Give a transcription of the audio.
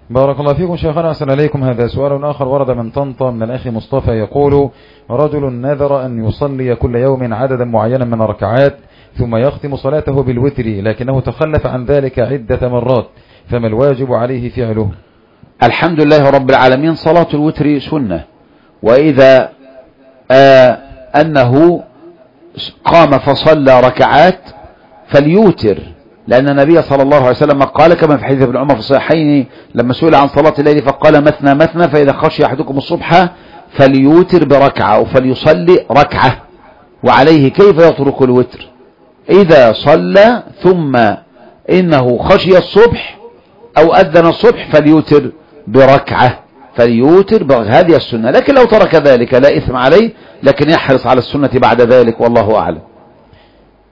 بارك الله فيكم شيخنا، أحسن إليكم. هذا سؤال آخر ورد من طنطا من الأخ مصطفى، يقول: رجل نذر أن يصلي كل يوم عددا معينا من الركعات ثم يختم صلاته بالوتر، لكنه تخلف عن ذلك عدة مرات، فما الواجب عليه فعله؟ الحمد لله رب العالمين، صلاة الوتر سنة، وإذا أنه قام فصلى ركعات فليوتر، لأن النبي صلى الله عليه وسلم قال كما في حديث ابن عمر في الصحيحين لما سئل عن صلاة الليل فقال: مثنى مثنى، فإذا خشي أحدكم الصبح فليوتر بركعة أو فليصلي ركعة. وعليه كيف يترك الوتر؟ إذا صلى ثم إنه خشي الصبح أو أذن الصبح فليوتر بركعة، هذه السنة. لكن لو ترك ذلك لا إثم عليه، لكن يحرص على السنة بعد ذلك، والله أعلم.